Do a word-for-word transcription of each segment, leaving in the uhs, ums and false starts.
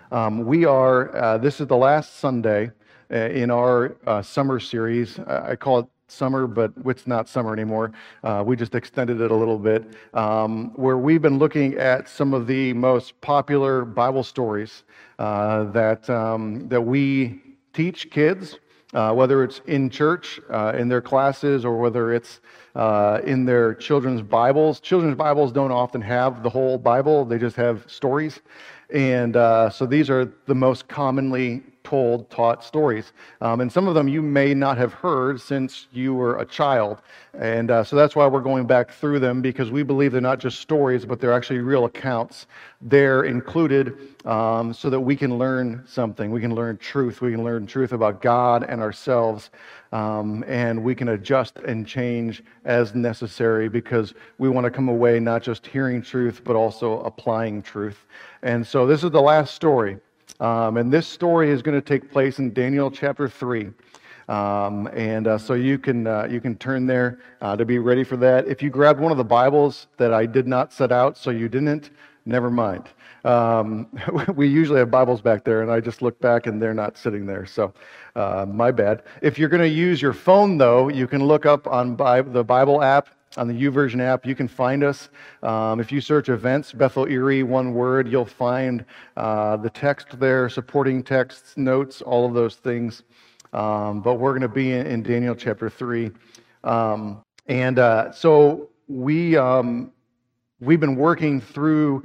Um, we are, uh, this is the last Sunday uh, in our uh, summer series. I I call it summer, but it's not summer anymore. Uh, we just extended it a little bit, um, where we've been looking at some of the most popular Bible stories uh, that, um, that we teach kids, uh, whether it's in church, uh, in their classes, or whether it's uh, in their children's Bibles. Children's Bibles don't often have the whole Bible, they just have stories. And uh, so these are the most commonly told, taught stories. Um, and some of them you may not have heard since you were a child. And uh, so that's why we're going back through them, because we believe they're not just stories, but they're actually real accounts. They're included um, so that we can learn something. We can learn truth. We can learn truth about God and ourselves. Um, and we can adjust and change as necessary, because we want to come away not just hearing truth, but also applying truth. And so this is the last story. Um, and this story is going to take place in Daniel chapter three. Um, and uh, so you can uh, you can turn there uh, to be ready for that. If you grabbed one of the Bibles that I did not set out, so you didn't, never mind. Um, we usually have Bibles back there, and I just look back and they're not sitting there, so uh, my bad. If you're going to use your phone, though, you can look up on Bi- the Bible app, on the YouVersion app. You can find us. Um, if you search events, Bethel Erie, one word, you'll find uh, the text there, supporting texts, notes, all of those things. Um, but we're going to be in, in Daniel chapter three. Um, and uh, so we... Um, We've been working through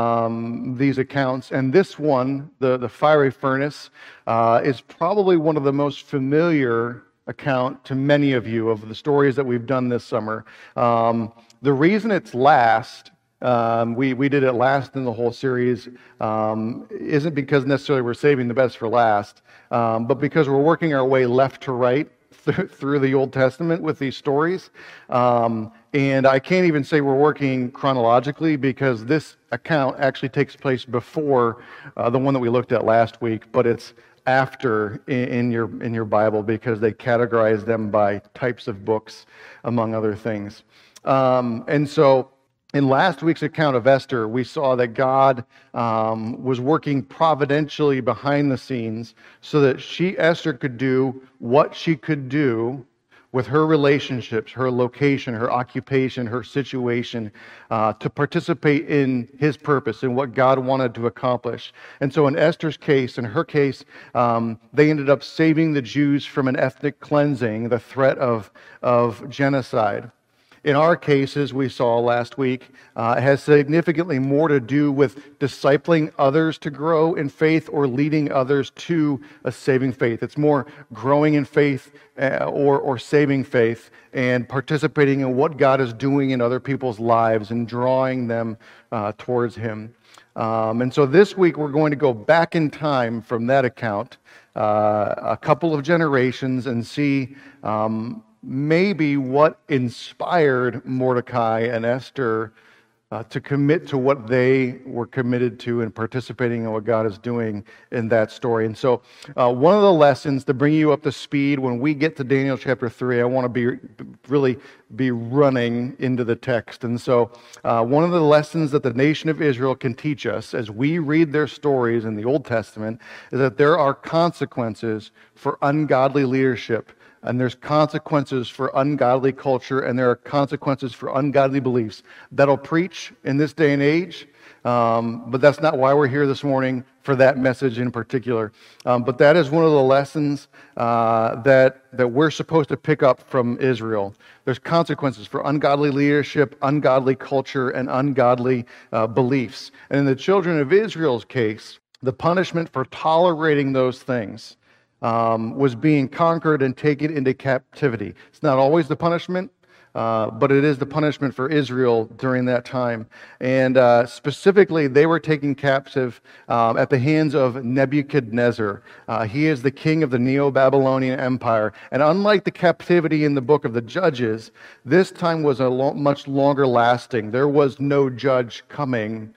um, these accounts, and this one, the, the fiery furnace, uh, is probably one of the most familiar account to many of you of the stories that we've done this summer. Um, the reason it's last, um, we, we did it last in the whole series, um, isn't because necessarily we're saving the best for last, um, but because we're working our way left to right through the Old Testament with these stories. Um, and I can't even say we're working chronologically, because this account actually takes place before uh, the one that we looked at last week, but it's after in, in your in your Bible, because they categorize them by types of books, among other things. Um, and so in last week's account of Esther, we saw that God um, was working providentially behind the scenes so that she, Esther, could do what she could do with her relationships, her location, her occupation, her situation, uh, to participate in his purpose and what God wanted to accomplish. And so in Esther's case, in her case, um, they ended up saving the Jews from an ethnic cleansing, the threat of, of genocide. In our cases, we saw last week, uh, it has significantly more to do with discipling others to grow in faith or leading others to a saving faith. It's more growing in faith uh, or, or saving faith and participating in what God is doing in other people's lives and drawing them uh, towards Him. Um, and so this week, we're going to go back in time from that account, uh, a couple of generations, and see um, maybe what inspired Mordecai and Esther uh, to commit to what they were committed to and participating in what God is doing in that story. And so uh, one of the lessons to bring you up to speed when we get to Daniel chapter three, I want to be really be running into the text. And so uh, one of the lessons that the nation of Israel can teach us as we read their stories in the Old Testament is that there are consequences for ungodly leadership. And there's consequences for ungodly culture, and there are consequences for ungodly beliefs. That'll preach in this day and age, um, but that's not why we're here this morning for that message in particular. Um, but that is one of the lessons uh, that, that we're supposed to pick up from Israel. There's consequences for ungodly leadership, ungodly culture, and ungodly uh, beliefs. And in the children of Israel's case, the punishment for tolerating those things Um, was being conquered and taken into captivity. It's not always the punishment, uh, but it is the punishment for Israel during that time. And uh, specifically, they were taken captive um, at the hands of Nebuchadnezzar. Uh, he is the king of the Neo-Babylonian Empire. And unlike the captivity in the book of the Judges, this time was a lo- much longer lasting. There was no judge coming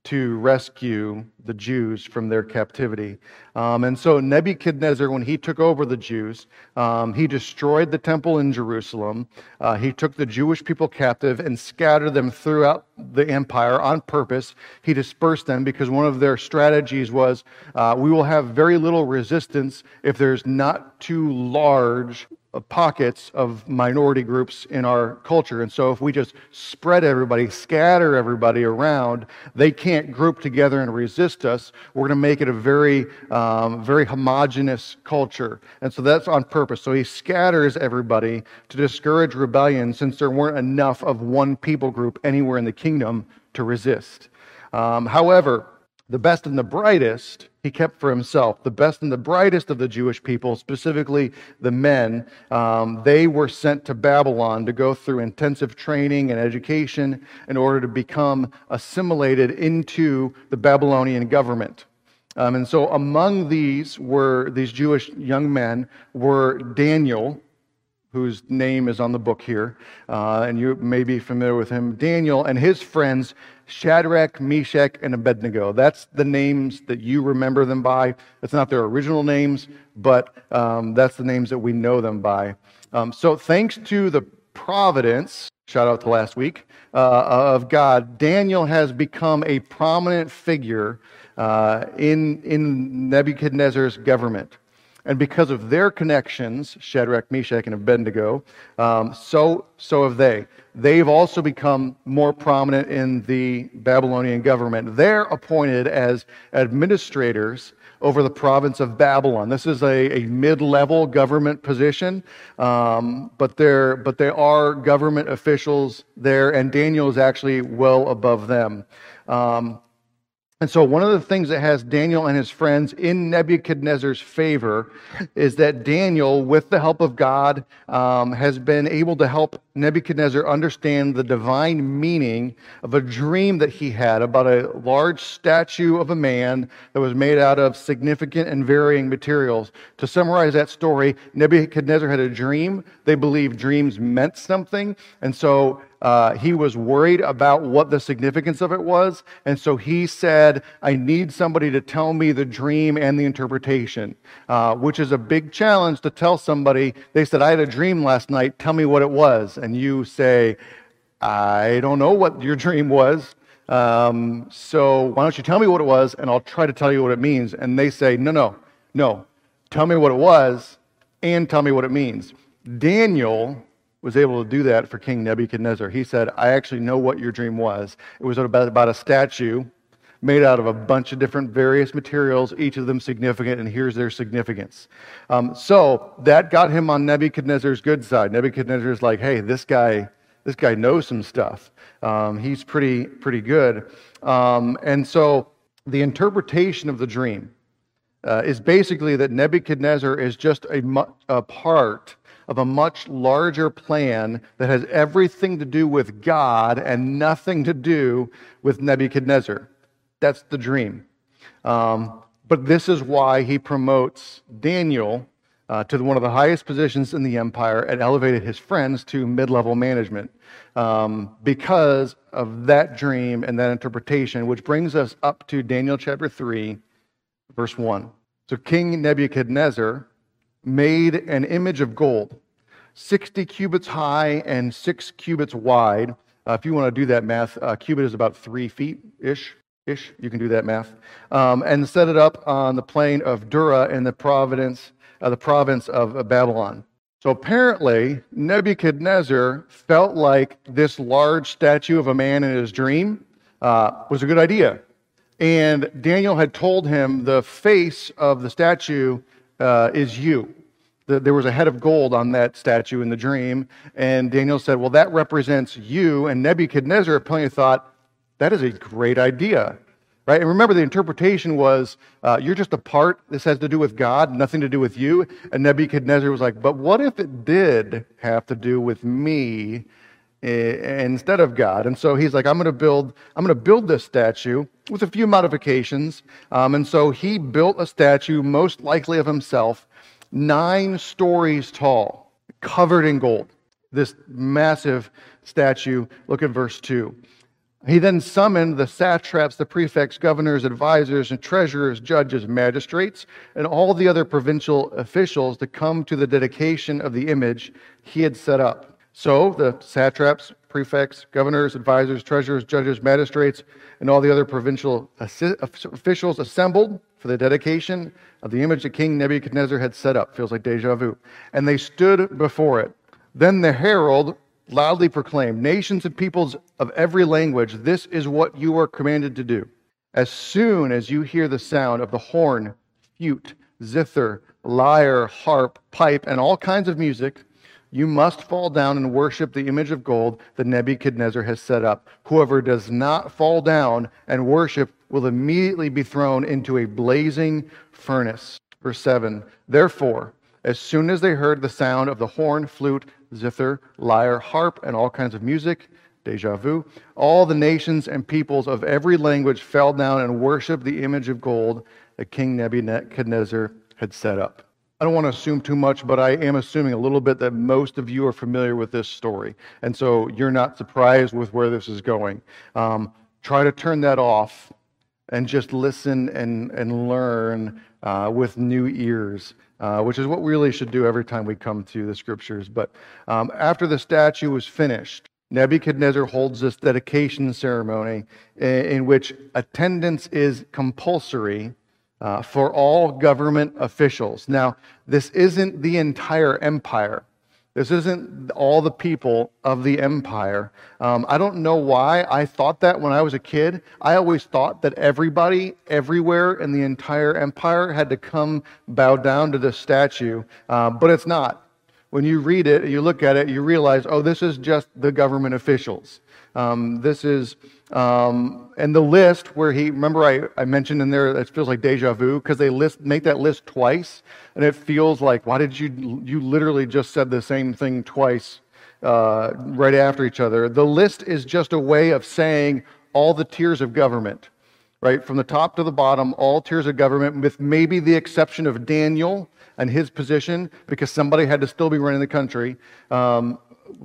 to rescue the Jews from their captivity. Um, and so Nebuchadnezzar, when he took over the Jews, um, he destroyed the temple in Jerusalem. Uh, he took the Jewish people captive and scattered them throughout the empire on purpose. He dispersed them because one of their strategies was, uh, we will have very little resistance if there's not too large pockets of minority groups in our culture. And so if we just spread everybody, scatter everybody around, they can't group together and resist us. We're going to make it a very, um, very homogenous culture. And so that's on purpose. So he scatters everybody to discourage rebellion, since there weren't enough of one people group anywhere in the kingdom to resist. Um, however, the best and the brightest he kept for himself. The best and the brightest of the Jewish people, specifically the men, um, they were sent to Babylon to go through intensive training and education in order to become assimilated into the Babylonian government. Um, and so among these were, these Jewish young men were Daniel, whose name is on the book here, uh, and you may be familiar with him. Daniel and his friends, Shadrach, Meshach, and Abednego. That's the names that you remember them by. It's not their original names, but um, that's the names that we know them by. Um, so thanks to the providence, shout out to last week, uh, of God, Daniel has become a prominent figure uh, in, in Nebuchadnezzar's government. And because of their connections, Shadrach, Meshach, and Abednego, um, so so have they. They've also become more prominent in the Babylonian government. They're appointed as administrators over the province of Babylon. This is a, a mid-level government position, um, but they're but they are government officials there, and Daniel is actually well above them. Um, And so one of the things that has Daniel and his friends in Nebuchadnezzar's favor is that Daniel, with the help of God, um, has been able to help Nebuchadnezzar understand the divine meaning of a dream that he had about a large statue of a man that was made out of significant and varying materials. To summarize that story, Nebuchadnezzar had a dream. They believed dreams meant something, and so Uh, he was worried about what the significance of it was, and so he said, I need somebody to tell me the dream and the interpretation, uh, which is a big challenge to tell somebody. They said, I had a dream last night, tell me what it was. And you say, I don't know what your dream was, um, so why don't you tell me what it was, and I'll try to tell you what it means. And they say, no, no, no, tell me what it was, and tell me what it means. Daniel was able to do that for King Nebuchadnezzar. He said, I actually know what your dream was. It was about, about a statue made out of a bunch of different various materials, each of them significant, and here's their significance. Um, so that got him on Nebuchadnezzar's good side. Nebuchadnezzar's like, hey, this guy, this guy knows some stuff. Um, he's pretty, pretty good. Um, and so the interpretation of the dream uh, is basically that Nebuchadnezzar is just a, a part of a much larger plan that has everything to do with God and nothing to do with Nebuchadnezzar. That's the dream. Um, but this is why he promotes Daniel uh, to one of the highest positions in the empire and elevated his friends to mid-level management um, because of that dream and that interpretation, which brings us up to Daniel chapter three, verse one. So King Nebuchadnezzar made an image of gold, sixty cubits high and six cubits wide. Uh, if you want to do that math, a cubit is about three feet-ish. Ish, you can do that math. Um, and set it up on the plain of Dura in the province, uh, the province of Babylon. So apparently, Nebuchadnezzar felt like this large statue of a man in his dream uh, was a good idea. And Daniel had told him the face of the statue uh, is you. The, there was a head of gold on that statue in the dream. And Daniel said, well, that represents you. And Nebuchadnezzar apparently thought, that is a great idea, right? And remember, the interpretation was, uh, you're just a part. This has to do with God, nothing to do with you. And Nebuchadnezzar was like, but what if it did have to do with me uh, instead of God? And so he's like, I'm going to build, I'm going to build this statue with a few modifications. Um, and so he built a statue, most likely of himself, nine stories tall, covered in gold. This massive statue. Look at verse two. He then summoned the satraps, the prefects, governors, advisors, and treasurers, judges, magistrates, and all the other provincial officials to come to the dedication of the image he had set up. So the satraps, prefects, governors, advisors, treasurers, judges, magistrates, and all the other provincial officials assembled for the dedication of the image that King Nebuchadnezzar had set up. Feels like deja vu. And they stood before it. Then the herald loudly proclaimed, "Nations and peoples of every language, this is what you are commanded to do. As soon as you hear the sound of the horn, flute, zither, lyre, harp, pipe, and all kinds of music, you must fall down and worship the image of gold that Nebuchadnezzar has set up. Whoever does not fall down and worship will immediately be thrown into a blazing furnace." Verse seven, "Therefore, as soon as they heard the sound of the horn, flute, zither, lyre, harp, and all kinds of music," deja vu, "all the nations and peoples of every language fell down and worshiped the image of gold that King Nebuchadnezzar had set up." I don't want to assume too much, but I am assuming a little bit that most of you are familiar with this story. And so you're not surprised with where this is going. Um, try to turn that off and just listen and, and learn uh, with new ears. Uh, which is what we really should do every time we come to the scriptures. But um, after the statue was finished, Nebuchadnezzar holds this dedication ceremony in, in which attendance is compulsory uh, for all government officials. Now, this isn't the entire empire. This isn't all the people of the empire. Um, I don't know why I thought that when I was a kid. I always thought that everybody, everywhere in the entire empire had to come bow down to this statue, uh, but it's not. When you read it, you look at it, you realize, oh, this is just the government officials. Um, this is, um, and the list where he, remember I, I mentioned in there, it feels like deja vu, because they list make that list twice, and it feels like, why did you, you literally just said the same thing twice uh, right after each other. The list is just a way of saying all the tiers of government, right? From the top to the bottom, all tiers of government, with maybe the exception of Daniel and his position, because somebody had to still be running the country. Um,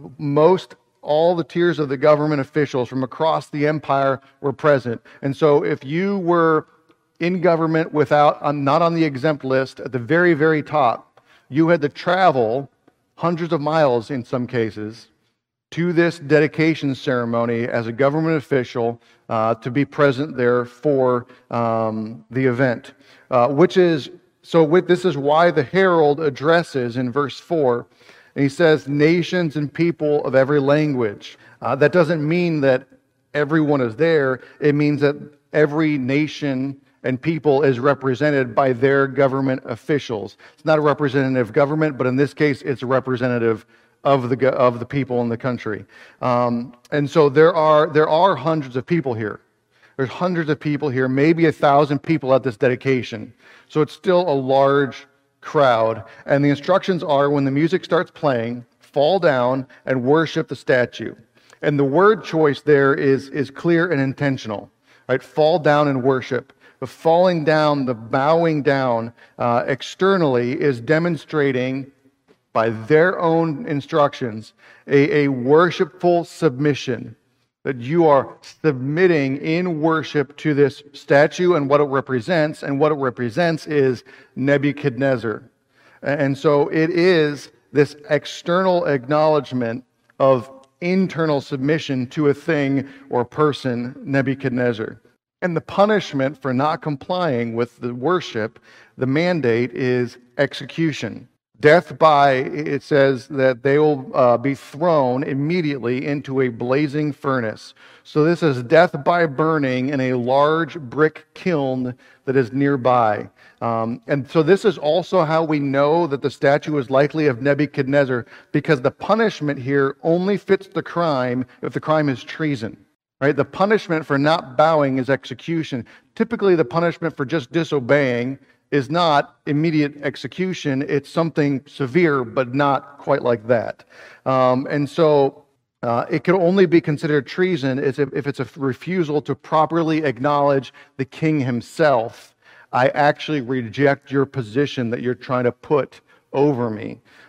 most all the tiers of the government officials from across the empire were present. And so if you were in government without, uh, not on the exempt list, at the very, very top, you had to travel hundreds of miles in some cases to this dedication ceremony as a government official uh, to be present there for um, the event. Uh, which is, so with, this is why the herald addresses in verse four, and he says, nations and people of every language. Uh, that doesn't mean that everyone is there. It means that every nation and people is represented by their government officials. It's not a representative government, but in this case, it's a representative of the of the people in the country. Um, and so there are there are hundreds of people here. There's hundreds of people here, maybe a thousand people at this dedication. So it's still a large crowd. And the instructions are, when the music starts playing, fall down and worship the statue. And the word choice there is, is clear and intentional, right? Fall down and worship. The falling down, the bowing down uh, externally is demonstrating, by their own instructions, a, a worshipful submission. That you are submitting in worship to this statue and what it represents, and what it represents is Nebuchadnezzar. And so it is this external acknowledgement of internal submission to a thing or person, Nebuchadnezzar. And the punishment for not complying with the worship, the mandate, is execution. Death by, it says that they will uh, be thrown immediately into a blazing furnace. So this is death by burning in a large brick kiln that is nearby. Um, and so this is also how we know that the statue is likely of Nebuchadnezzar, because the punishment here only fits the crime if the crime is treason. Right? The punishment for not bowing is execution. Typically, the punishment for just disobeying is not immediate execution. It's something severe, but not quite like that. Um, and so uh, it can only be considered treason if, if it's a refusal to properly acknowledge the king himself. I actually reject your position that you're trying to put over me.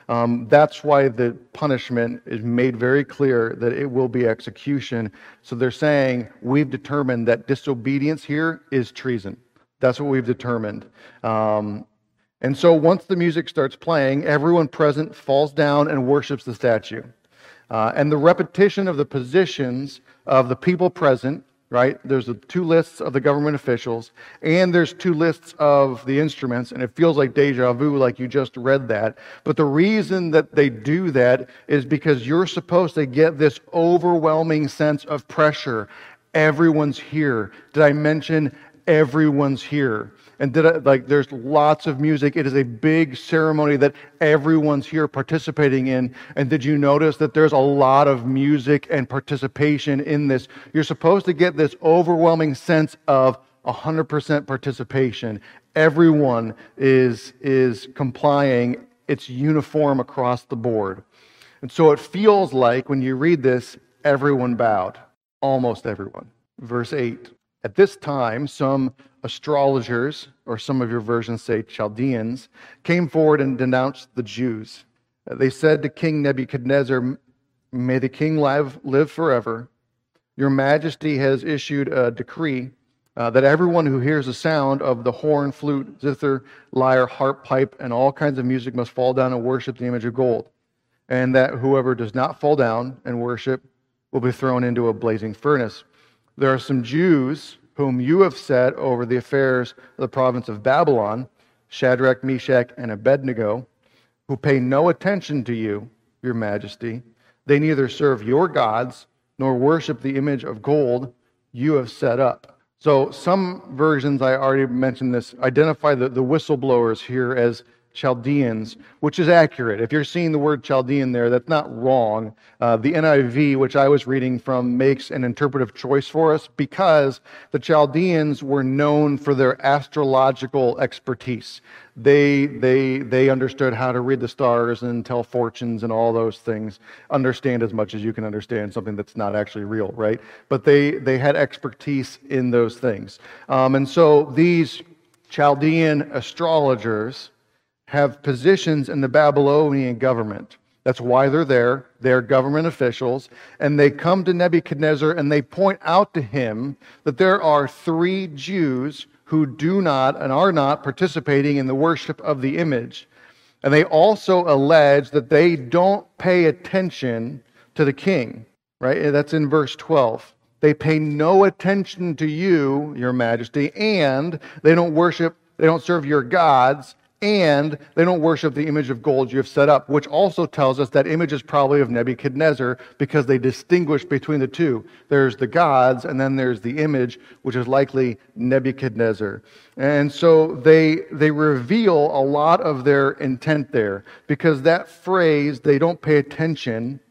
Um, that's why the punishment is made very clear that it will be execution. So they're saying, we've determined that disobedience here is treason. That's what we've determined. Um, and so once the music starts playing, everyone present falls down and worships the statue. Uh, and the repetition of the positions of the people present, right? There's the two lists of the government officials, and there's two lists of the instruments, and it feels like deja vu, like you just read that. But the reason that they do that is because you're supposed to get this overwhelming sense of pressure. Everyone's here. Did I mention everyone's here? And did I, like, there's lots of music. It is a big ceremony that everyone's here participating in. And did you notice that there's a lot of music and participation in this? You're supposed to get this overwhelming sense of one hundred percent participation. Everyone is, is complying. It's uniform across the board. And so it feels like when you read this, everyone bowed. Almost everyone. Verse eight. At this time, some astrologers, or some of your versions say Chaldeans, came forward and denounced the Jews. They said to King Nebuchadnezzar, "May the king live, live forever. Your majesty has issued a decree uh, that everyone who hears the sound of the horn, flute, zither, lyre, harp, pipe, and all kinds of music must fall down and worship the image of gold, and that whoever does not fall down and worship will be thrown into a blazing furnace. There are some Jews whom you have set over the affairs of the province of Babylon, Shadrach, Meshach, and Abednego, who pay no attention to you, your majesty. They neither serve your gods nor worship the image of gold you have set up." So some versions, I already mentioned this, identify the, the whistleblowers here as Chaldeans, which is accurate. If you're seeing the word Chaldean there, that's not wrong. Uh, the N I V, which I was reading from, makes an interpretive choice for us because the Chaldeans were known for their astrological expertise. They, they, they understood how to read the stars and tell fortunes and all those things. Understand as much as you can understand something that's not actually real, right? But they, they had expertise in those things. Um, and so these Chaldean astrologers have positions in the Babylonian government. That's why they're there. They're government officials. And they come to Nebuchadnezzar and they point out to him that there are three Jews who do not and are not participating in the worship of the image. And they also allege that they don't pay attention to the king, right? That's in verse twelve. They pay no attention to you, your majesty, and they don't worship, they don't serve your gods, and they don't worship the image of gold you have set up, which also tells us that image is probably of Nebuchadnezzar because they distinguish between the two. There's the gods, and then there's the image, which is likely Nebuchadnezzar. And so they, they reveal a lot of their intent there because that phrase, they don't pay attention,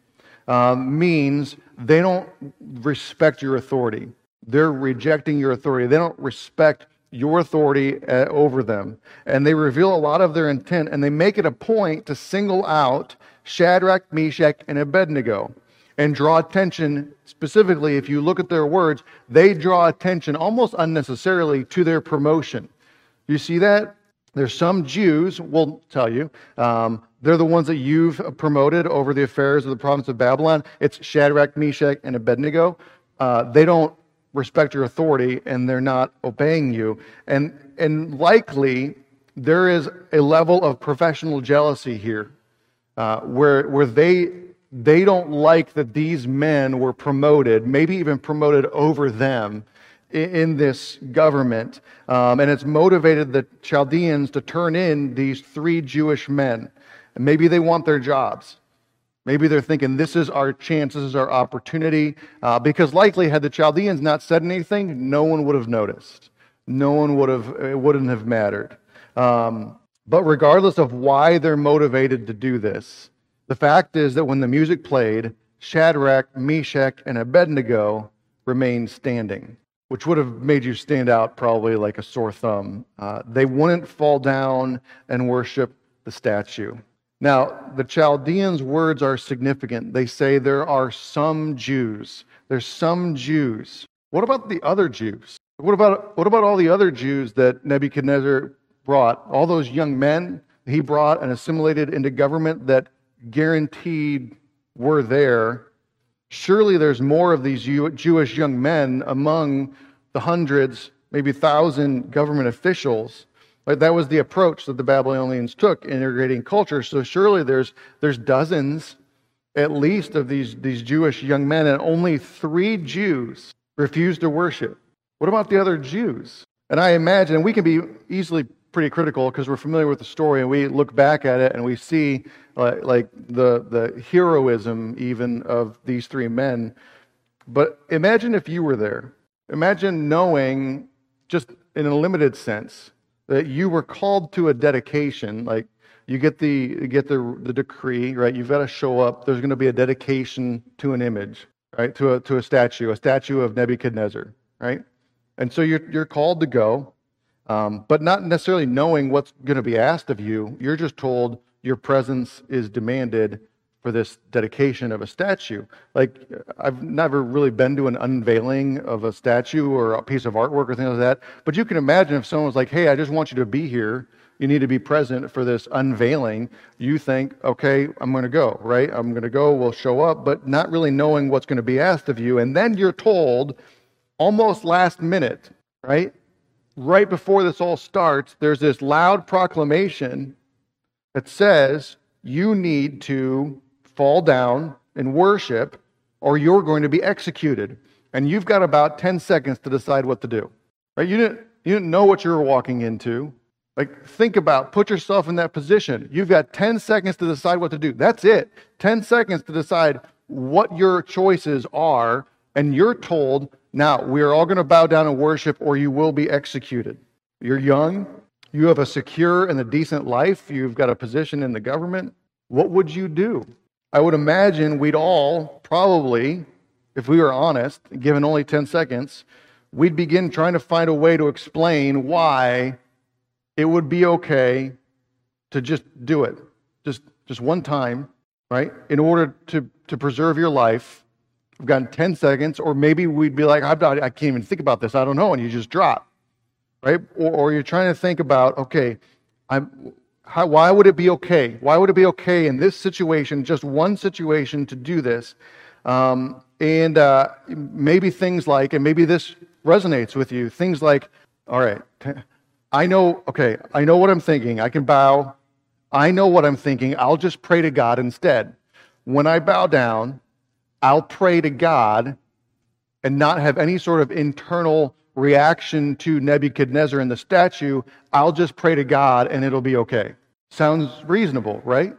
um, means they don't respect your authority. They're rejecting your authority. They don't respect your authority uh, over them. And they reveal a lot of their intent, and they make it a point to single out Shadrach, Meshach, and Abednego and draw attention, specifically, if you look at their words, they draw attention almost unnecessarily to their promotion. You see that? There's some Jews, we'll tell you, um, they're the ones that you've promoted over the affairs of the province of Babylon. It's Shadrach, Meshach, and Abednego. Uh, they don't respect your authority and they're not obeying you. And, and likely there is a level of professional jealousy here uh, where, where they, they don't like that these men were promoted, maybe even promoted over them in, in this government. Um, and it's motivated the Chaldeans to turn in these three Jewish men. And maybe they want their jobs. Maybe they're thinking, this is our chance, this is our opportunity, uh, because likely had the Chaldeans not said anything, no one would have noticed. No one would have, it wouldn't have mattered. Um, but regardless of why they're motivated to do this, the fact is that when the music played, Shadrach, Meshach, and Abednego remained standing, which would have made you stand out probably like a sore thumb. Uh, they wouldn't fall down and worship the statue. Now, the Chaldeans' words are significant. They say there are some Jews. There's some Jews. What about the other Jews? What about, what about all the other Jews that Nebuchadnezzar brought? All those young men, he brought and assimilated into government that guaranteed were there, surely there's more of these Jewish young men among the hundreds, maybe thousand government officials. Like that was the approach that the Babylonians took, integrating culture. So surely there's there's dozens, at least, of these, these Jewish young men, and only three Jews refused to worship. What about the other Jews? And I imagine, we can be easily pretty critical because we're familiar with the story, and we look back at it and we see uh, like the the heroism even of these three men. But imagine if you were there. Imagine knowing, just in a limited sense, that you were called to a dedication. Like you get the you get the the decree, right? You've got to show up. There's going to be a dedication to an image, right? To a to a statue, a statue of Nebuchadnezzar, right? And so you're you're called to go. Um, but not necessarily knowing what's going to be asked of you. You're just told your presence is demanded for this dedication of a statue. Like, I've never really been to an unveiling of a statue or a piece of artwork or things like that, but you can imagine if someone was like, hey, I just want you to be here, you need to be present for this unveiling, you think, okay, I'm going to go, right? I'm going to go, we'll show up, but not really knowing what's going to be asked of you. And then you're told, almost last minute, right? Right before this all starts, there's this loud proclamation that says you need to fall down and worship or you're going to be executed. And you've got about ten seconds to decide what to do. Right? You didn't, you didn't know what you were walking into. Like, think about, put yourself in that position. You've got ten seconds to decide what to do. That's it. ten seconds to decide what your choices are, and you're told, now, we are all going to bow down and worship or you will be executed. You're young. You have a secure and a decent life. You've got a position in the government. What would you do? I would imagine we'd all probably, if we were honest, given only ten seconds, we'd begin trying to find a way to explain why it would be okay to just do it. Just, just one time, right? In order to, to preserve your life. We've gotten ten seconds, or maybe we'd be like, I'm not, I can't even think about this. I don't know. And you just drop, right? Or, or you're trying to think about, okay, I'm, how, why would it be okay? Why would it be okay in this situation, just one situation, to do this? Um, and uh, maybe things like, and maybe this resonates with you, things like, all right, I know, okay, I know what I'm thinking. I can bow. I know what I'm thinking. I'll just pray to God instead. When I bow down, I'll pray to God and not have any sort of internal reaction to Nebuchadnezzar and the statue. I'll just pray to God and it'll be okay. Sounds reasonable, right?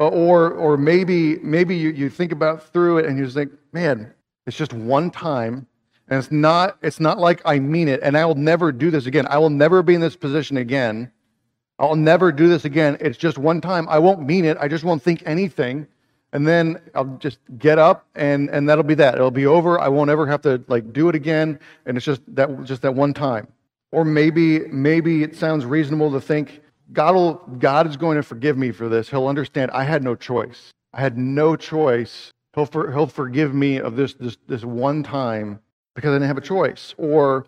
Or or maybe maybe you, you think about through it and you just think, man, it's just one time and it's not it's not like I mean it and I will never do this again. I will never be in this position again. I'll never do this again. It's just one time. I won't mean it. I just won't think anything. And then I'll just get up and, and that'll be that. It'll be over. I won't ever have to like do it again. And it's just that just that one time. Or maybe maybe it sounds reasonable to think God will God is going to forgive me for this. He'll understand I had no choice. I had no choice. He'll for, he'll forgive me of this this this one time because I didn't have a choice. Or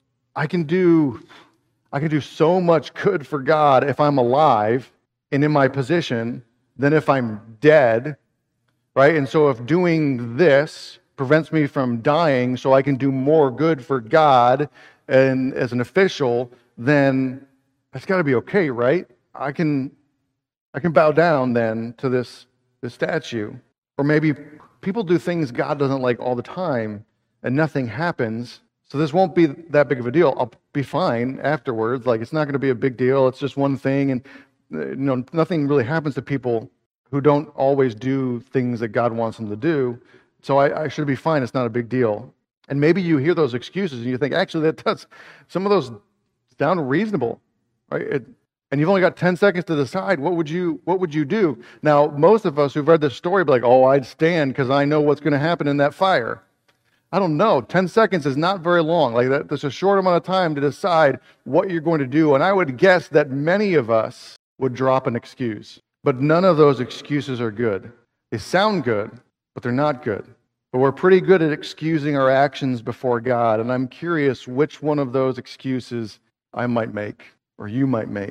I can do I can do so much good for God if I'm alive and in my position than if I'm dead. Right? And so if doing this prevents me from dying so I can do more good for God and as an official, then that's got to be okay, right? I can I can bow down then to this, this statue. Or maybe people do things God doesn't like all the time and nothing happens. So this won't be that big of a deal. I'll be fine afterwards. Like, it's not going to be a big deal. It's just one thing. And you know, nothing really happens to people who don't always do things that God wants them to do. So I, I should be fine. It's not a big deal. And maybe you hear those excuses and you think, actually, that does, some of those sound reasonable, right? It, and you've only got ten seconds to decide, what would you what would you do? Now, most of us who've read this story be like, oh, I'd stand because I know what's going to happen in that fire. I don't know. ten seconds is not very long. Like that, that's a short amount of time to decide what you're going to do. And I would guess that many of us would drop an excuse. But none of those excuses are good. They sound good, but they're not good. But we're pretty good at excusing our actions before God, and I'm curious which one of those excuses I might make, or you might make.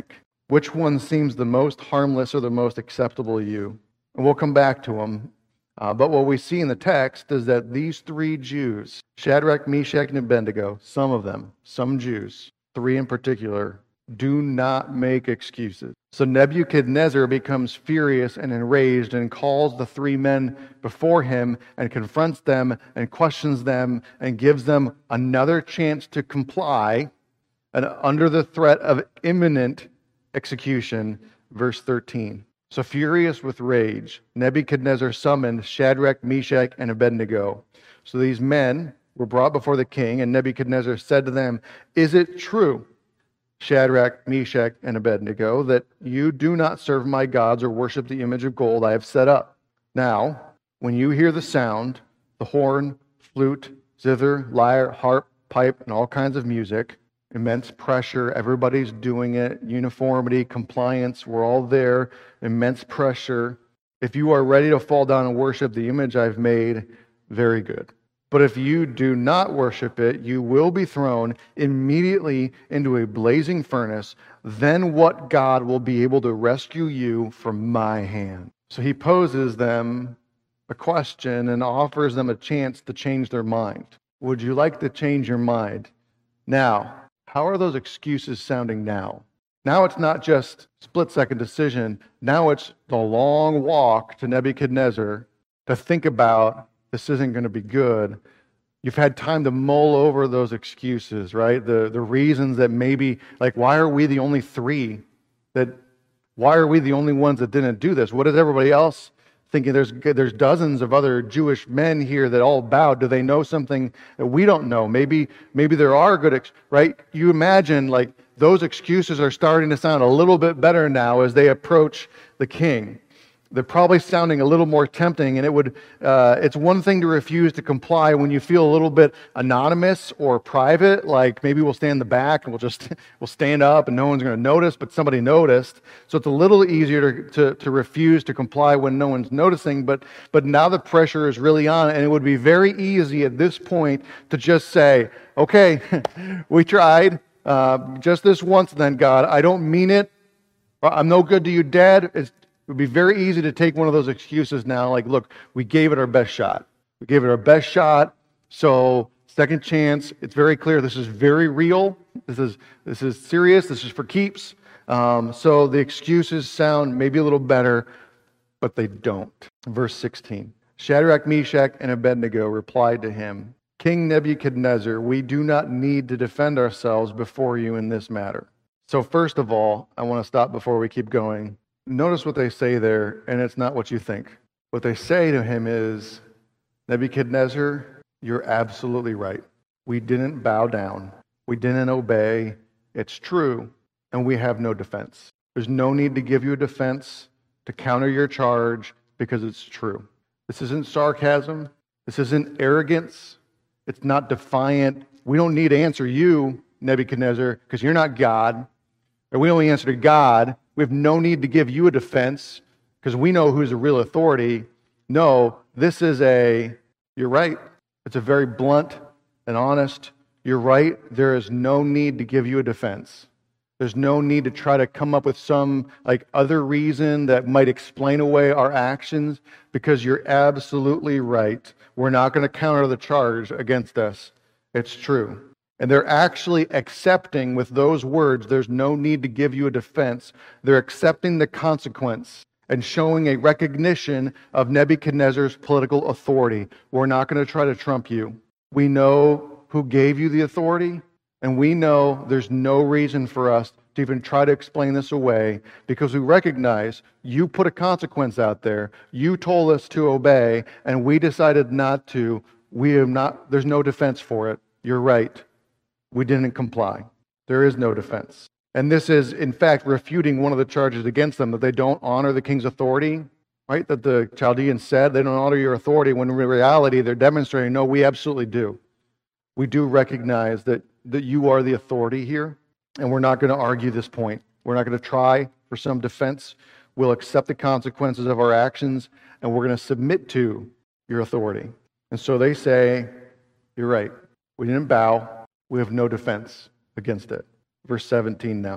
Which one seems the most harmless or the most acceptable to you? And we'll come back to them. Uh, but what we see in the text is that these three Jews, Shadrach, Meshach, and Abednego, some of them, some Jews, three in particular, do not make excuses. So Nebuchadnezzar becomes furious and enraged and calls the three men before him and confronts them and questions them and gives them another chance to comply, and under the threat of imminent execution. Verse thirteen. So furious with rage, Nebuchadnezzar summoned Shadrach, Meshach, and Abednego. So these men were brought before the king, and Nebuchadnezzar said to them, "Is it true, Shadrach, Meshach, and Abednego, that you do not serve my gods or worship the image of gold I have set up? Now, when you hear the sound, the horn, flute, zither, lyre, harp, pipe, and all kinds of music, immense pressure, everybody's doing it, uniformity, compliance, we're all there, immense pressure. If you are ready to fall down and worship the image I've made, very good. But if you do not worship it, you will be thrown immediately into a blazing furnace. Then what God will be able to rescue you from my hand?" So he poses them a question and offers them a chance to change their mind. Would you like to change your mind? Now, how are those excuses sounding now? Now it's not just split-second decision. Now it's the long walk to Nebuchadnezzar to think about, this isn't going to be good. You've had time to mull over those excuses, right? The the reasons that maybe, like, why are we the only three that, why are we the only ones that didn't do this? What is everybody else thinking? There's there's dozens of other Jewish men here that all bowed. Do they know something that we don't know? Maybe maybe there are good, ex- right? You imagine, like, those excuses are starting to sound a little bit better now as they approach the king. They're probably sounding a little more tempting, and it would, uh, it's one thing to refuse to comply when you feel a little bit anonymous or private, like maybe we'll stand in the back and we'll just, we'll stand up and no one's going to notice, but somebody noticed. So it's a little easier to, to, to refuse to comply when no one's noticing, but, but now the pressure is really on, and it would be very easy at this point to just say, okay, we tried, uh, just this once then, God, I don't mean it, I'm no good to you, Dad. It's It would be very easy to take one of those excuses now, like, look, we gave it our best shot. We gave it our best shot, so second chance. It's very clear this is very real. This is this is serious. This is for keeps. Um, so the excuses sound maybe a little better, but they don't. Verse sixteen. Shadrach, Meshach, and Abednego replied to him, "King Nebuchadnezzar, we do not need to defend ourselves before you in this matter." So first of all, I want to stop before we keep going. Notice what they say there, and it's not what you think. What they say to him is, Nebuchadnezzar, you're absolutely right. We didn't bow down. We didn't obey. It's true, and we have no defense. There's no need to give you a defense to counter your charge because it's true. This isn't sarcasm. This isn't arrogance. It's not defiant. We don't need to answer you, Nebuchadnezzar, because you're not God. Or we only answer to God. We have no need to give you a defense because we know who's the real authority. No, this is a, you're right. It's a very blunt and honest, you're right. There is no need to give you a defense. There's no need to try to come up with some like other reason that might explain away our actions because you're absolutely right. We're not going to counter the charge against us. It's true. And they're actually accepting with those words, there's no need to give you a defense. They're accepting the consequence and showing a recognition of Nebuchadnezzar's political authority. We're not going to try to trump you. We know who gave you the authority, and we know there's no reason for us to even try to explain this away because we recognize you put a consequence out there. You told us to obey, and we decided not to. We have not, there's no defense for it. You're right. We didn't comply. There is no defense. And this is, in fact, refuting one of the charges against them, that they don't honor the king's authority, right? That the Chaldeans said, they don't honor your authority, when in reality they're demonstrating, no, we absolutely do. We do recognize that, that you are the authority here, and we're not going to argue this point. We're not going to try for some defense. We'll accept the consequences of our actions, and we're going to submit to your authority. And so they say, you're right. We didn't bow. We have no defense against it. Verse seventeen now.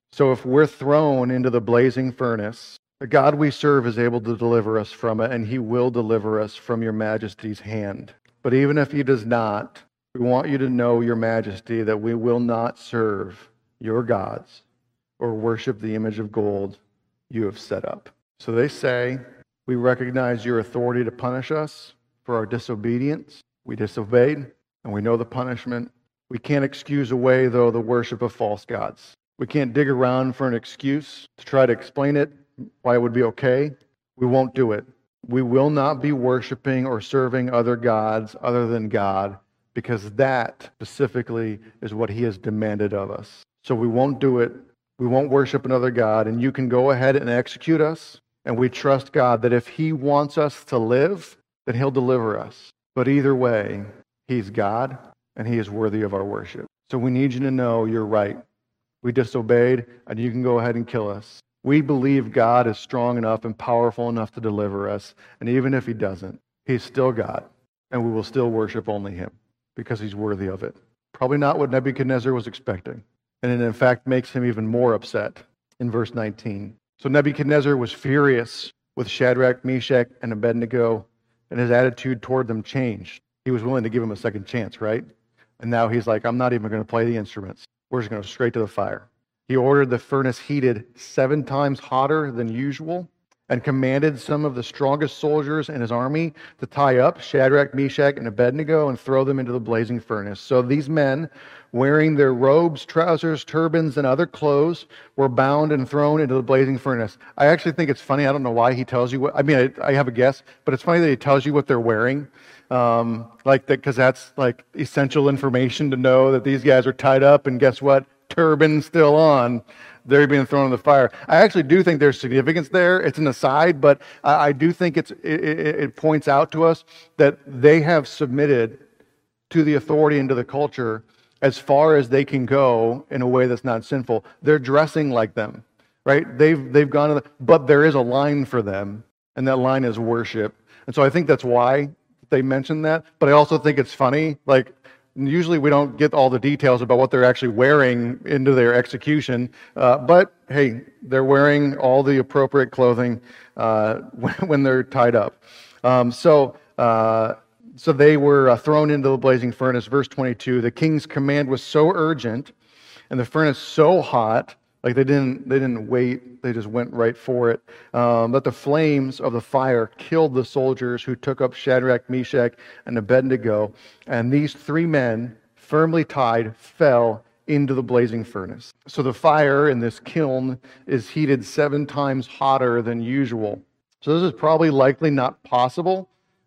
So if we're thrown into the blazing furnace, the God we serve is able to deliver us from it, and he will deliver us from your majesty's hand. But even if he does not, we want you to know, your majesty, that we will not serve your gods or worship the image of gold you have set up. So they say, we recognize your authority to punish us for our disobedience. We disobeyed, and we know the punishment. We can't excuse away, though, the worship of false gods. We can't dig around for an excuse to try to explain it, why it would be okay. We won't do it. We will not be worshiping or serving other gods other than God, because that specifically is what he has demanded of us. So we won't do it. We won't worship another God, and you can go ahead and execute us, and we trust God that if he wants us to live, then he'll deliver us. But either way, he's God, and he is worthy of our worship. So we need you to know you're right. We disobeyed, and you can go ahead and kill us. We believe God is strong enough and powerful enough to deliver us, and even if he doesn't, he's still God, and we will still worship only him because he's worthy of it. Probably not what Nebuchadnezzar was expecting, and it in fact makes him even more upset in verse nineteen. So Nebuchadnezzar was furious with Shadrach, Meshach, and Abednego, and his attitude toward them changed. He was willing to give him a second chance, right? And now he's like, I'm not even going to play the instruments. We're just going to go straight to the fire. He ordered the furnace heated seven times hotter than usual and commanded some of the strongest soldiers in his army to tie up Shadrach, Meshach, and Abednego and throw them into the blazing furnace. So these men, wearing their robes, trousers, turbans, and other clothes, were bound and thrown into the blazing furnace. I actually think it's funny. I don't know why he tells you what, I mean, I, I have a guess, but it's funny that he tells you what they're wearing. Um, like that, because that's like essential information to know that these guys are tied up, and guess what? Turban still on. They're being thrown in the fire. I actually do think there's significance there. It's an aside, but I, I do think it's, it, it, it points out to us that they have submitted to the authority and to the culture as far as they can go in a way that's not sinful. They're dressing like them, right? They've they've gone to the, but there is a line for them, and that line is worship. And so I think that's why they mention that. But I also think it's funny, like, usually we don't get all the details about what they're actually wearing into their execution, uh, but hey, they're wearing all the appropriate clothing uh, when, when they're tied up. Um, so, uh, so they were uh, thrown into the blazing furnace. Verse twenty-two, the king's command was so urgent, and the furnace so hot, like they didn't they didn't wait, they just went right for it. Um, but the flames of the fire killed the soldiers who took up Shadrach, Meshach, and Abednego. And these three men, firmly tied, fell into the blazing furnace. So the fire in this kiln is heated seven times hotter than usual. So this is probably likely not possible.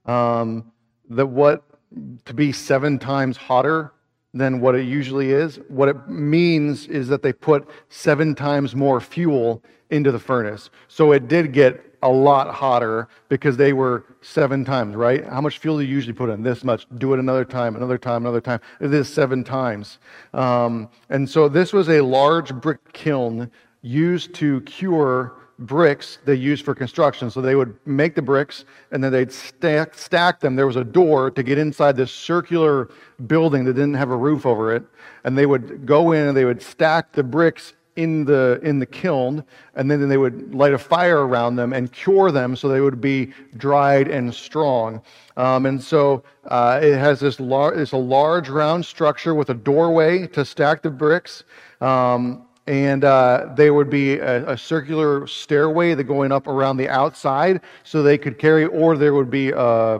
Um, that what to be seven times hotter than what it usually is. What it means is that they put seven times more fuel into the furnace. So it did get a lot hotter because they were seven times, right? How much fuel do you usually put in? This much. Do it another time, another time, another time. It is seven times. Um, and so this was a large brick kiln used to cure bricks they used for construction. So they would make the bricks and then they'd stack, stack them. There was a door to get inside this circular building that didn't have a roof over it. And they would go in and they would stack the bricks in the in the kiln, and then they would light a fire around them and cure them so they would be dried and strong. Um, and so uh, it has this large, it's a large round structure with a doorway to stack the bricks. Um, And uh, there would be a, a circular stairway that going up around the outside so they could carry, or there would be a,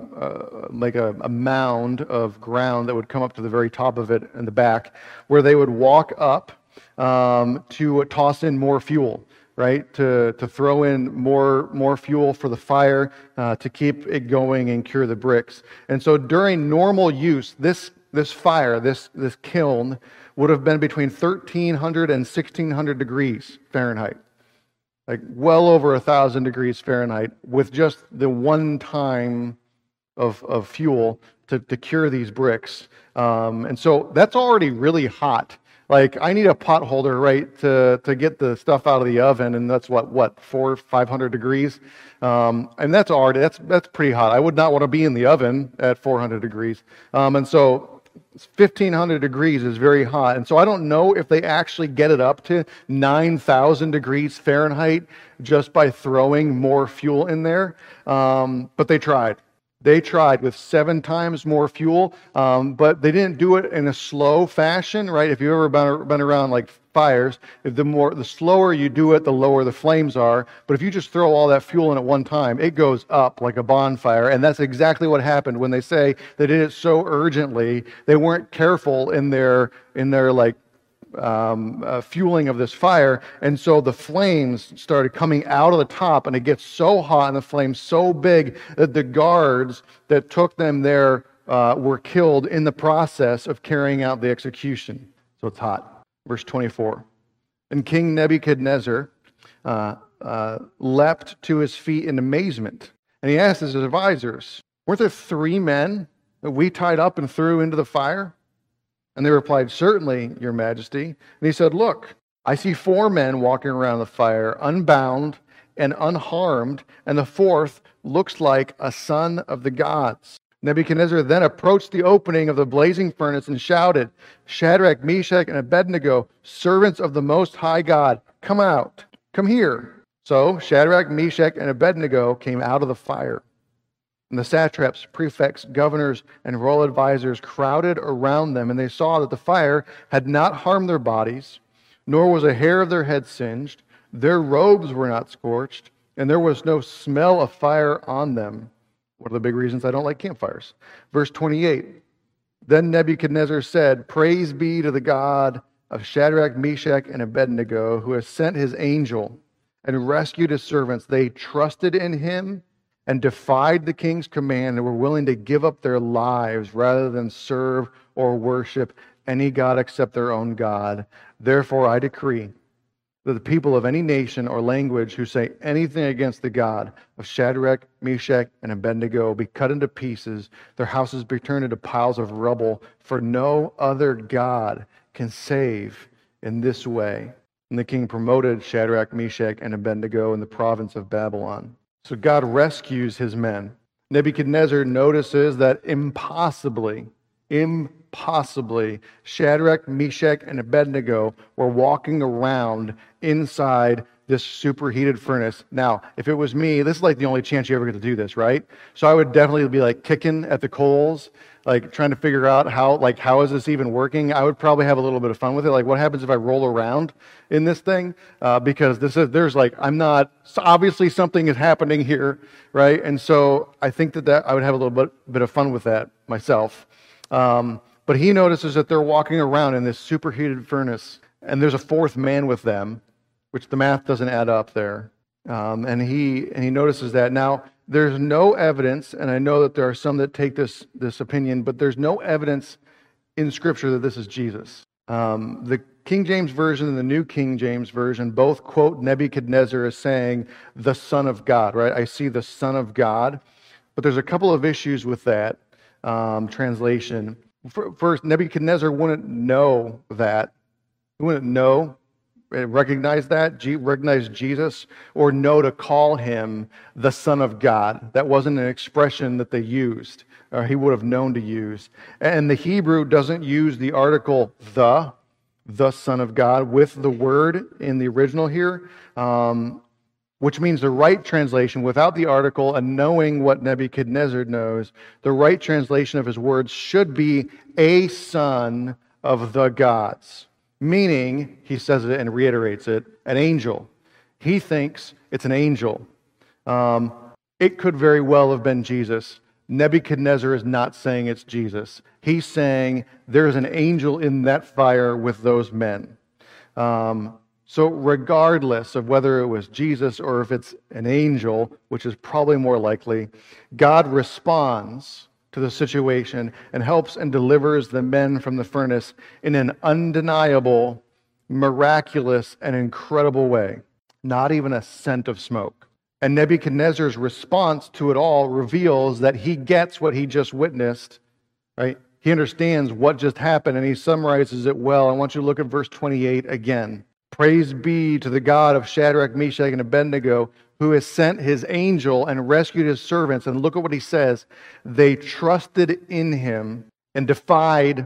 a, like a, a mound of ground that would come up to the very top of it in the back, where they would walk up um, to toss in more fuel, right? To to throw in more more fuel for the fire uh, to keep it going and cure the bricks. And so during normal use, this this fire, this this kiln, would have been between thirteen hundred and sixteen hundred degrees Fahrenheit, like well over a thousand degrees Fahrenheit, with just the one time of of fuel to, to cure these bricks. Um, and so that's already really hot. Like I need a pot holder, right, to to get the stuff out of the oven, and that's what what four five hundred degrees, um, and that's already that's that's pretty hot. I would not want to be in the oven at four hundred degrees, um, and so. fifteen hundred degrees is very hot. And so I don't know if they actually get it up to nine thousand degrees Fahrenheit just by throwing more fuel in there. Um, but they tried. They tried with seven times more fuel, um, but they didn't do it in a slow fashion, right? If you've ever been, been around like fires, if the more the slower you do it, the lower the flames are. But if you just throw all that fuel in at one time, it goes up like a bonfire. And that's exactly what happened when they say they did it so urgently. They weren't careful in their in their like Um, uh, fueling of this fire, and so the flames started coming out of the top, and it gets so hot and the flames so big that the guards that took them there uh, were killed in the process of carrying out the execution. So it's hot. Verse twenty-four. And King Nebuchadnezzar uh, uh, leapt to his feet in amazement, and he asked his advisors, "Weren't there three men that we tied up and threw into the fire?" And they replied, "Certainly, Your Majesty." And he said, "Look, I see four men walking around the fire, unbound and unharmed, and the fourth looks like a son of the gods." Nebuchadnezzar then approached the opening of the blazing furnace and shouted, "Shadrach, Meshach, and Abednego, servants of the Most High God, come out, come here." So Shadrach, Meshach, and Abednego came out of the fire. And the satraps, prefects, governors, and royal advisors crowded around them, and they saw that the fire had not harmed their bodies, nor was a hair of their head singed. Their robes were not scorched, and there was no smell of fire on them. One of the big reasons I don't like campfires. Verse twenty-eight. Then Nebuchadnezzar said, "Praise be to the God of Shadrach, Meshach, and Abednego, who has sent his angel and rescued his servants. They trusted in him and defied the king's command and were willing to give up their lives rather than serve or worship any god except their own God. Therefore I decree that the people of any nation or language who say anything against the God of Shadrach, Meshach, and Abednego be cut into pieces, their houses be turned into piles of rubble, for no other God can save in this way." And the king promoted Shadrach, Meshach, and Abednego in the province of Babylon. So God rescues his men. Nebuchadnezzar notices that impossibly, impossibly, Shadrach, Meshach, and Abednego were walking around inside this superheated furnace. Now, if it was me, this is like the only chance you ever get to do this, right? So I would definitely be like kicking at the coals, like trying to figure out how, like, how is this even working? I would probably have a little bit of fun with it. Like, what happens if I roll around in this thing? Uh, because this is, there's like, I'm not, so obviously something is happening here, right? And so I think that, that I would have a little bit, bit of fun with that myself. Um, but he notices that they're walking around in this superheated furnace, and there's a fourth man with them, which the math doesn't add up there. Um, and he and he notices that. Now, there's no evidence, and I know that there are some that take this, this opinion, but there's no evidence in Scripture that this is Jesus. Um, the King James Version and the New King James Version both quote Nebuchadnezzar as saying, "the Son of God," right? I see the Son of God. But there's a couple of issues with that um, translation. First, Nebuchadnezzar wouldn't know that. He wouldn't know recognize that, recognize Jesus, or know to call him the Son of God. That wasn't an expression that they used, or he would have known to use. And the Hebrew doesn't use the article the, the Son of God, with the word in the original here, um, which means the right translation, without the article and knowing what Nebuchadnezzar knows, the right translation of his words should be a son of the gods. Meaning, he says it and reiterates it, an angel. He thinks it's an angel. Um, it could very well have been Jesus. Nebuchadnezzar is not saying it's Jesus. He's saying there's an angel in that fire with those men. Um, so regardless of whether it was Jesus or if it's an angel, which is probably more likely, God responds to the situation and helps and delivers the men from the furnace in an undeniable, miraculous, and incredible way. Not even a scent of smoke. And Nebuchadnezzar's response to it all reveals that he gets what he just witnessed, right? He understands what just happened, and he summarizes it well. I want you to look at verse twenty-eight again. "Praise be to the God of Shadrach, Meshach, and Abednego, who has sent his angel and rescued his servants." And look at what he says. "They trusted in him and defied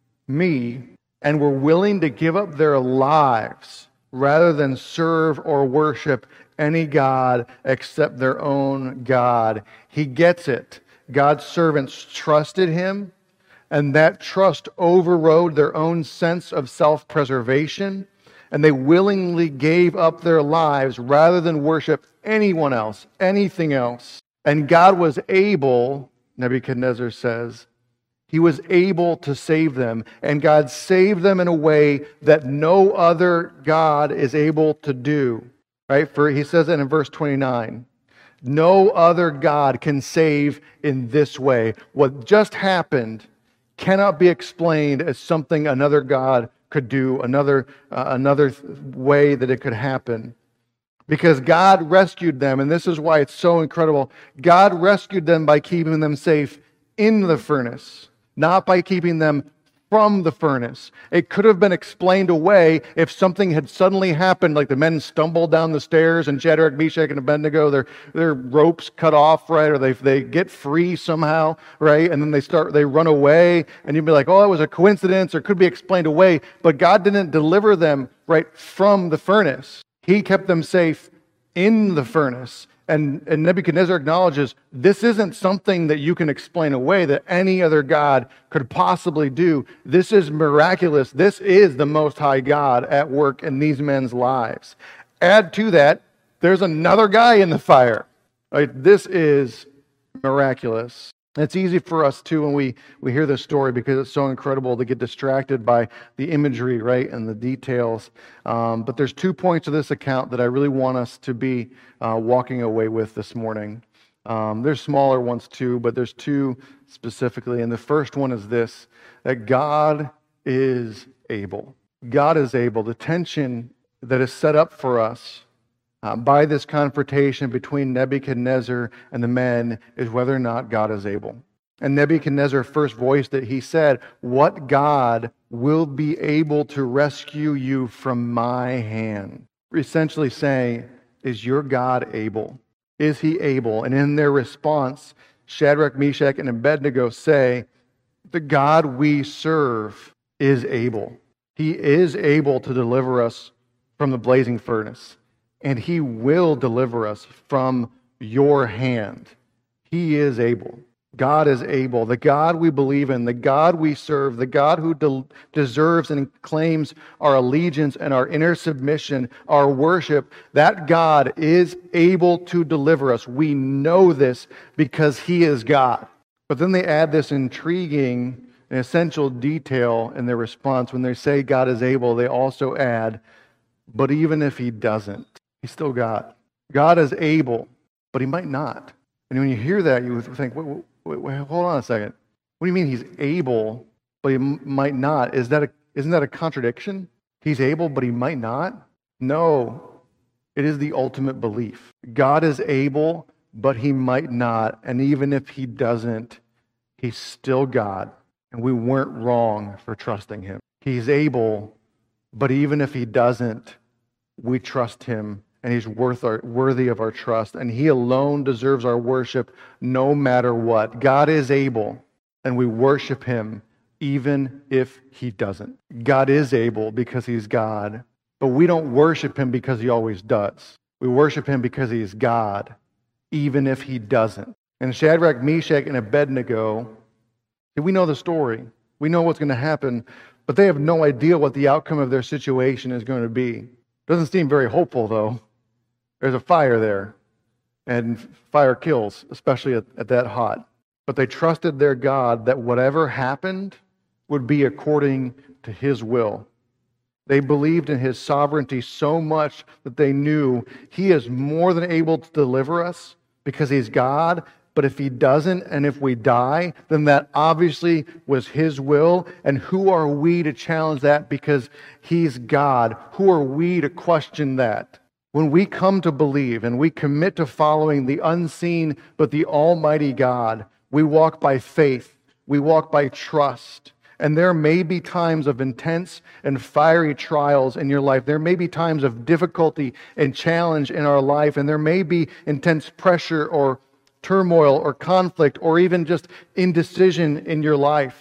me and were willing to give up their lives rather than serve or worship any god except their own God. He gets it. God's servants trusted him, and that trust overrode their own sense of self-preservation, and they willingly gave up their lives rather than worship anyone else, anything else. And God was able, Nebuchadnezzar says, he was able to save them, and God saved them in a way that no other God is able to do. Right? For he says it in verse twenty-nine. No other God can save in this way. What just happened cannot be explained as something another God could do, another uh, another way that it could happen. Because God rescued them, and this is why it's so incredible. God rescued them by keeping them safe in the furnace, not by keeping them from the furnace. It could have been explained away if something had suddenly happened, like the men stumble down the stairs and Shadrach, Meshach, and Abednego, their, their ropes cut off, right? Or they, they get free somehow, right? And then they start, they run away, and you'd be like, oh, it was a coincidence, or could be explained away. But God didn't deliver them, right, from the furnace. He kept them safe in the furnace. And, and Nebuchadnezzar acknowledges this isn't something that you can explain away, that any other God could possibly do. This is miraculous. This is the Most High God at work in these men's lives. Add to that, there's another guy in the fire. Right? This is miraculous. It's easy for us too when we, we hear this story, because it's so incredible, to get distracted by the imagery, right, and the details. Um, but there's two points of this account that I really want us to be uh, walking away with this morning. Um, there's smaller ones too, but there's two specifically. And the first one is this, that God is able. God is able. The tension that is set up for us Uh, by this confrontation between Nebuchadnezzar and the men is whether or not God is able. And Nebuchadnezzar first voiced it. He said, what God will be able to rescue you from my hand? Essentially saying, is your God able? Is he able? And in their response, Shadrach, Meshach, and Abednego say, the God we serve is able. He is able to deliver us from the blazing furnace. And he will deliver us from your hand. He is able. God is able. The God we believe in, the God we serve, the God who de- deserves and claims our allegiance and our inner submission, our worship, that God is able to deliver us. We know this because he is God. But then they add this intriguing and essential detail in their response. When they say God is able, they also add, but even if he doesn't, he's still God. God is able, but he might not. And when you hear that, you would think, wait, wait, wait, hold on a second. What do you mean he's able, but he m- might not? Is that a, isn't that a contradiction? He's able, but he might not? No. It is the ultimate belief. God is able, but he might not. And even if he doesn't, he's still God. And we weren't wrong for trusting him. He's able, but even if he doesn't, we trust him. And he's worth our, worthy of our trust. And he alone deserves our worship no matter what. God is able, and we worship him even if he doesn't. God is able because he's God. But we don't worship him because he always does. We worship him because he is God, even if he doesn't. And Shadrach, Meshach, and Abednego, we know the story. We know what's going to happen, but they have no idea what the outcome of their situation is going to be. Doesn't seem very hopeful, though. There's a fire there, and fire kills, especially at, at that hot. But they trusted their God that whatever happened would be according to his will. They believed in his sovereignty so much that they knew he is more than able to deliver us because he's God. But if he doesn't, and if we die, then that obviously was his will. And who are we to challenge that because he's God? Who are we to question that? When we come to believe and we commit to following the unseen but the almighty God, we walk by faith, we walk by trust. And there may be times of intense and fiery trials in your life. There may be times of difficulty and challenge in our life. And there may be intense pressure or turmoil or conflict or even just indecision in your life.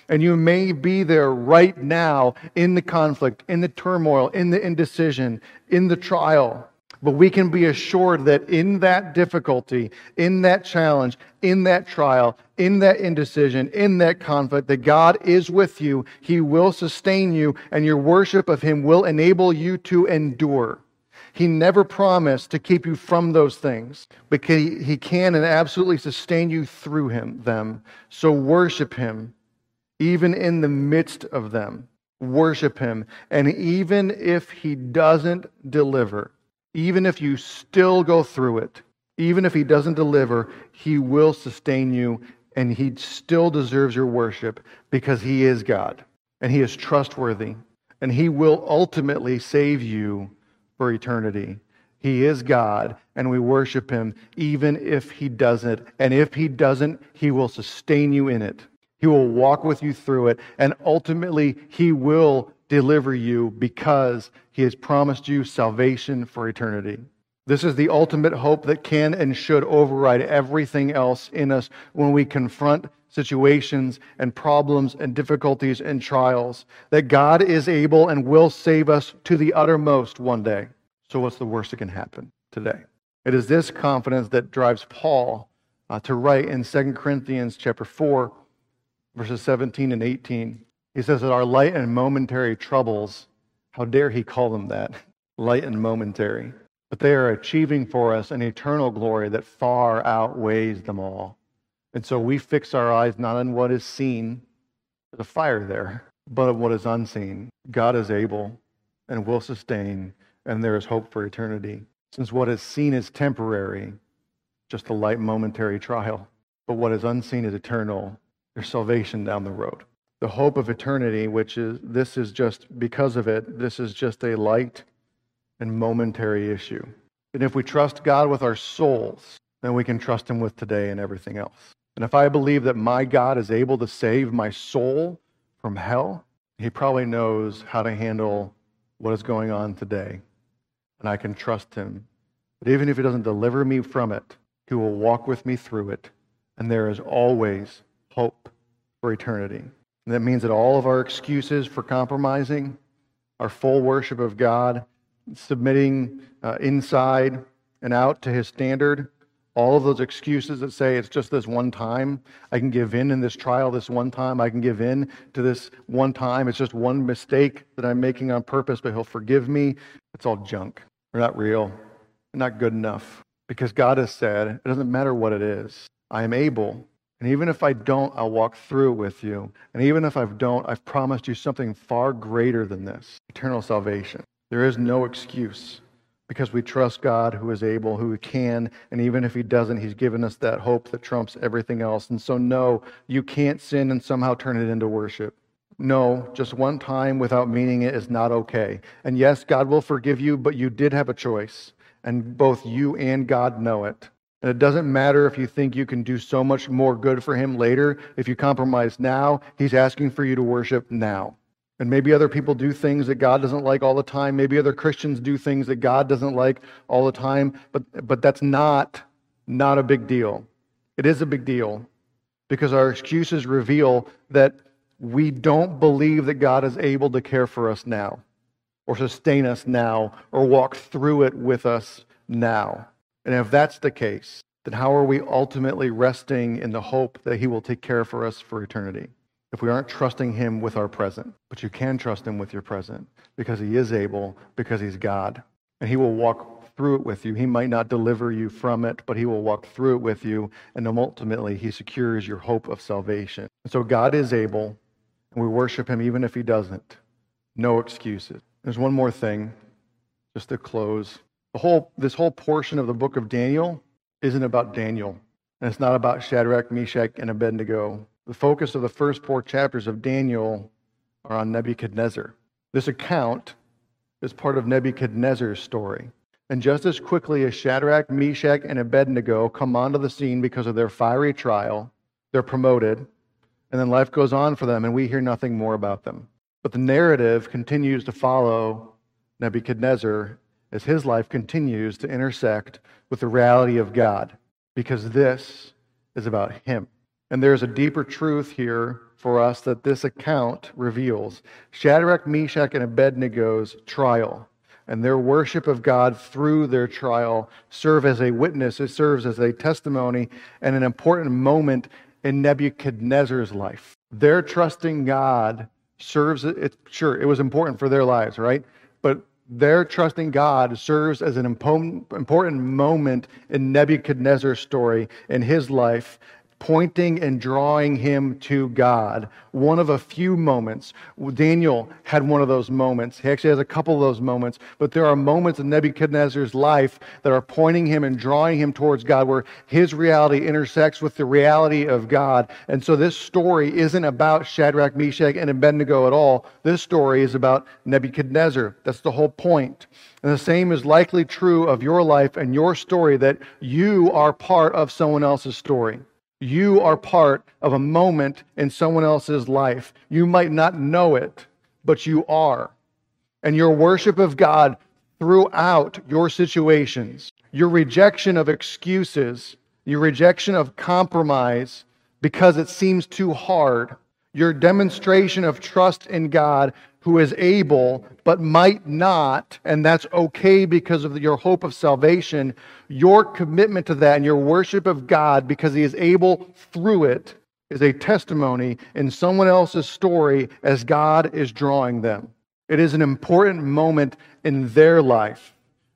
And you may be there right now in the conflict, in the turmoil, in the indecision, in the trial. But we can be assured that in that difficulty, in that challenge, in that trial, in that indecision, in that conflict, that God is with you. He will sustain you, and your worship of Him will enable you to endure. He never promised to keep you from those things, but He, he can and absolutely sustain you through him, them. So worship Him, even in the midst of them. Worship Him. And even if He doesn't deliver, even if you still go through it, even if He doesn't deliver, He will sustain you, and He still deserves your worship because He is God, and He is trustworthy, and He will ultimately save you for eternity. He is God, and we worship Him even if He doesn't. And if He doesn't, He will sustain you in it. He will walk with you through it, and ultimately He will deliver you because He has promised you salvation for eternity. This is the ultimate hope that can and should override everything else in us when we confront situations and problems and difficulties and trials, that God is able and will save us to the uttermost one day. So what's the worst that can happen today? It is this confidence that drives Paul uh, to write in Second Corinthians chapter four, verses seventeen and eighteen. He says that our light and momentary troubles, how dare he call them that, light and momentary, but they are achieving for us an eternal glory that far outweighs them all. And so we fix our eyes not on what is seen, there's a fire there, but on what is unseen. God is able and will sustain, and there is hope for eternity. Since what is seen is temporary, just a light momentary trial, but what is unseen is eternal. There's salvation down the road. The hope of eternity, which is, this is just, because of it, this is just a light and momentary issue. And if we trust God with our souls, then we can trust Him with today and everything else. And if I believe that my God is able to save my soul from hell, He probably knows how to handle what is going on today. And I can trust Him. But even if He doesn't deliver me from it, He will walk with me through it. And there is always hope for eternity. And that means that all of our excuses for compromising, our full worship of God, submitting uh, inside and out to His standard, all of those excuses that say it's just this one time, I can give in in this trial this one time, I can give in to this one time, it's just one mistake that I'm making on purpose, but He'll forgive me, it's all junk. They're not real. They're not good enough. Because God has said, it doesn't matter what it is, I am able. And even if I don't, I'll walk through it with you. And even if I don't, I've promised you something far greater than this, eternal salvation. There is no excuse because we trust God who is able, who can, and even if He doesn't, He's given us that hope that trumps everything else. And so no, you can't sin and somehow turn it into worship. No, just one time without meaning it is not okay. And yes, God will forgive you, but you did have a choice. And both you and God know it. And it doesn't matter if you think you can do so much more good for Him later. If you compromise now, He's asking for you to worship now. And maybe other people do things that God doesn't like all the time. Maybe other Christians do things that God doesn't like all the time. But, but that's not, not a big deal. It is a big deal because our excuses reveal that we don't believe that God is able to care for us now, or sustain us now, or walk through it with us now. And if that's the case, then how are we ultimately resting in the hope that He will take care for us for eternity? If we aren't trusting Him with our present. But you can trust Him with your present because He is able, because He's God. And He will walk through it with you. He might not deliver you from it, but He will walk through it with you. And ultimately, He secures your hope of salvation. And so God is able, and we worship Him even if He doesn't. No excuses. There's one more thing, just to close. The whole, this whole portion of the book of Daniel isn't about Daniel. And it's not about Shadrach, Meshach, and Abednego. The focus of the first four chapters of Daniel are on Nebuchadnezzar. This account is part of Nebuchadnezzar's story. And just as quickly as Shadrach, Meshach, and Abednego come onto the scene because of their fiery trial, they're promoted, and then life goes on for them, and we hear nothing more about them. But the narrative continues to follow Nebuchadnezzar as his life continues to intersect with the reality of God, because this is about him. And there's a deeper truth here for us that this account reveals. Shadrach, Meshach, and Abednego's trial and their worship of God through their trial serve as a witness. It serves as a testimony and an important moment in Nebuchadnezzar's life. Their trusting God serves, it, sure, it was important for their lives, right? But their trusting God serves as an important, important moment in Nebuchadnezzar's story, in his life, pointing and drawing him to God. One of a few moments. Daniel had one of those moments. He actually has a couple of those moments, but there are moments in Nebuchadnezzar's life that are pointing him and drawing him towards God, where his reality intersects with the reality of God. And so this story isn't about Shadrach, Meshach, and Abednego at all. This story is about Nebuchadnezzar. That's the whole point. And the same is likely true of your life and your story, that you are part of someone else's story. You are part of a moment in someone else's life. You might not know it, but you are. And your worship of God throughout your situations, your rejection of excuses, your rejection of compromise because it seems too hard, your demonstration of trust in God who is able but might not, and that's okay because of your hope of salvation, your commitment to that and your worship of God because He is able through it is a testimony in someone else's story as God is drawing them. It is an important moment in their life.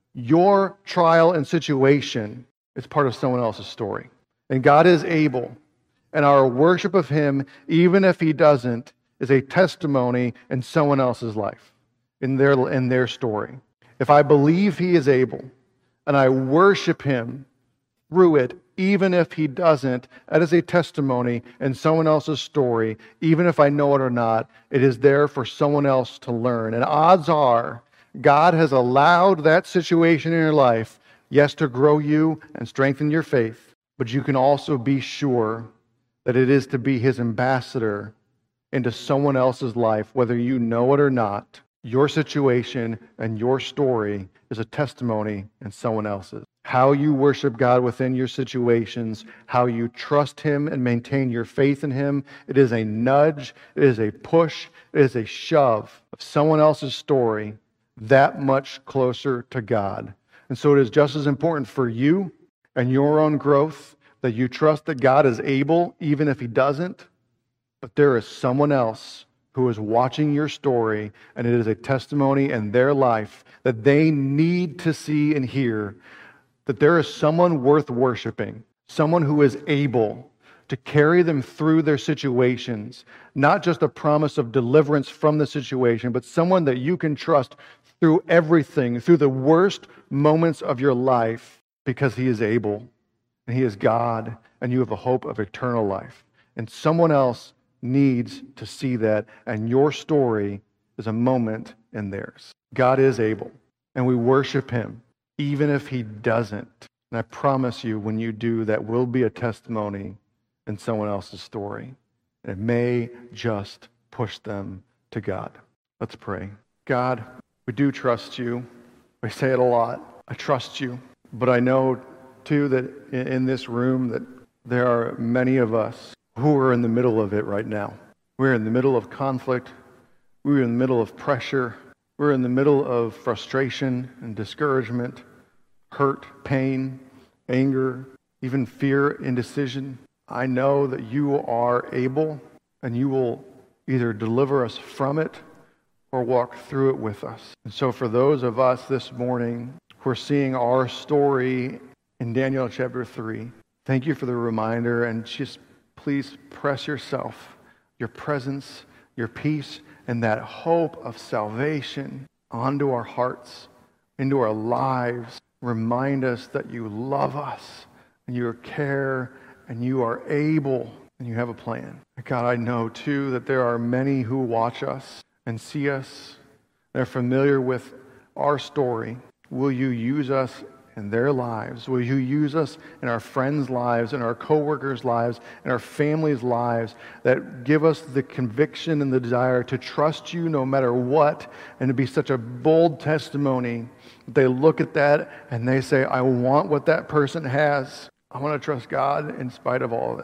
Your trial and situation is part of someone else's story. And God is able. And our worship of Him, even if He doesn't, is a testimony in someone else's life, in their, in their story. If I believe He is able, and I worship Him through it, even if He doesn't, that is a testimony in someone else's story. Even if I know it or not, it is there for someone else to learn. And odds are, God has allowed that situation in your life, yes, to grow you and strengthen your faith, but you can also be sure that it is to be His ambassador into someone else's life, whether you know it or not. Your situation and your story is a testimony in someone else's. How you worship God within your situations, how you trust Him and maintain your faith in Him, it is a nudge, it is a push, it is a shove of someone else's story that much closer to God. And so it is just as important for you and your own growth that you trust that God is able, even if He doesn't. But there is someone else who is watching your story, and it is a testimony in their life that they need to see and hear that there is someone worth worshiping, someone who is able to carry them through their situations, not just a promise of deliverance from the situation, but someone that you can trust through everything, through the worst moments of your life, because He is able, and He is God, and you have a hope of eternal life. And someone else needs to see that, and your story is a moment in theirs. God is able, and we worship Him, even if He doesn't. And I promise you, when you do, that will be a testimony in someone else's story. And it may just push them to God. Let's pray. God, we do trust You. We say it a lot. I trust You. But I know, too, that in this room that there are many of us who are in the middle of it right now. We're in the middle of conflict. We're in the middle of pressure. We're in the middle of frustration and discouragement, hurt, pain, anger, even fear, indecision. I know that You are able, and You will either deliver us from it or walk through it with us. And so for those of us this morning who are seeing our story in Daniel chapter three, thank You for the reminder, and just please press Yourself, Your presence, Your peace, and that hope of salvation onto our hearts, into our lives. Remind us that You love us, and You care, and You are able, and You have a plan. God, I know too that there are many who watch us and see us. They're familiar with our story. Will You use us in their lives? Will You use us in our friends' lives, in our co-workers' lives, in our families' lives, that give us the conviction and the desire to trust You no matter what, and to be such a bold testimony that they look at that and they say, I want what that person has. I want to trust God in spite of all of this.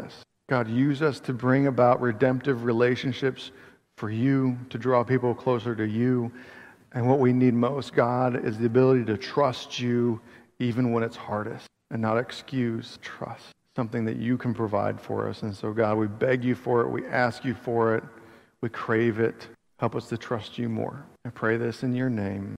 God, use us to bring about redemptive relationships for you, to draw people closer to you. And what we need most, God, is the ability to trust you even when it's hardest, and not excuse trust, something that you can provide for us. And so, God, we beg you for it. We ask you for it. We crave it. Help us to trust you more. I pray this in your name.